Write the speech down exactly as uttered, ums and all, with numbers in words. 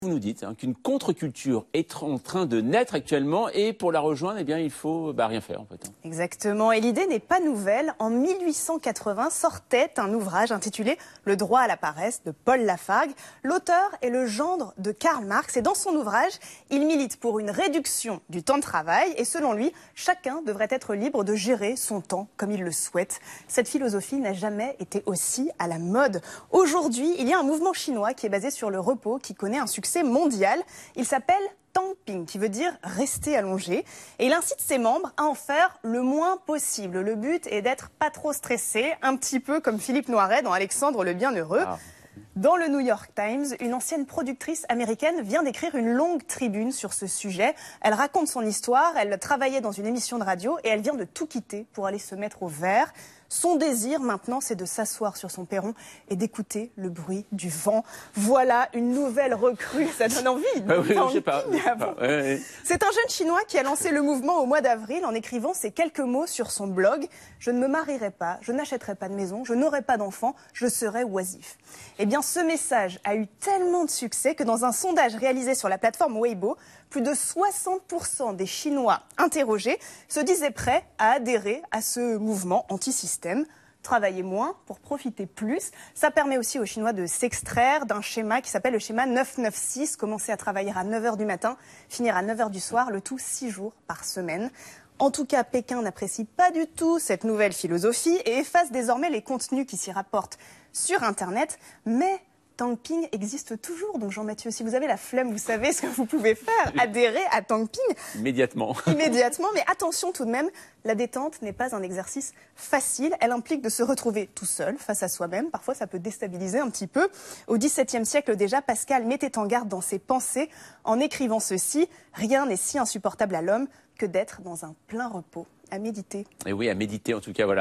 Vous nous dites hein, qu'une contre-culture est en train de naître actuellement et pour la rejoindre, eh bien, il faut bah, rien faire en fait. Exactement, et l'idée n'est pas nouvelle. En mille huit cent quatre-vingts sortait un ouvrage intitulé « Le droit à la paresse » de Paul Lafargue. L'auteur est le gendre de Karl Marx et dans son ouvrage, il milite pour une réduction du temps de travail et selon lui, chacun devrait être libre de gérer son temps comme il le souhaite. Cette philosophie n'a jamais été aussi à la mode. Aujourd'hui, il y a un mouvement chinois qui est basé sur le repos, qui connaît un succès mondial. Il s'appelle Tangping, qui veut dire rester allongé. Et il incite ses membres à en faire le moins possible. Le but est d'être pas trop stressé, un petit peu comme Philippe Noiret dans Alexandre le Bienheureux. Ah. Dans le New York Times, une ancienne productrice américaine vient d'écrire une longue tribune sur ce sujet. Elle raconte son histoire, elle travaillait dans une émission de radio et elle vient de tout quitter pour aller se mettre au vert. Son désir maintenant, c'est de s'asseoir sur son perron et d'écouter le bruit du vent. Voilà une nouvelle recrue, ça donne envie. Ah oui, je sais pas. Ah, ouais, ouais. C'est un jeune Chinois qui a lancé le mouvement au mois d'avril en écrivant ces quelques mots sur son blog. Je ne me marierai pas, je n'achèterai pas de maison, je n'aurai pas d'enfant, je serai oisif. Eh bien, ce message a eu tellement de succès que dans un sondage réalisé sur la plateforme Weibo, plus de soixante pour cent des Chinois interrogés se disaient prêts à adhérer à ce mouvement anti-système. Travailler moins pour profiter plus. Ça permet aussi aux Chinois de s'extraire d'un schéma qui s'appelle le schéma neuf neuf six, commencer à travailler à neuf heures du matin, finir à neuf heures du soir, le tout six jours par semaine. En tout cas, Pékin n'apprécie pas du tout cette nouvelle philosophie et efface désormais les contenus qui s'y rapportent sur Internet. Mais Tangping existe toujours. Donc Jean-Mathieu, si vous avez la flemme, vous savez ce que vous pouvez faire, adhérer à Tangping. Immédiatement. Immédiatement, mais attention tout de même, la détente n'est pas un exercice facile. Elle implique de se retrouver tout seul, face à soi-même. Parfois, ça peut déstabiliser un petit peu. Au dix-septième siècle déjà, Pascal mettait en garde dans ses pensées en écrivant ceci. Rien n'est si insupportable à l'homme que d'être dans un plein repos. À méditer. Et oui, à méditer en tout cas, voilà.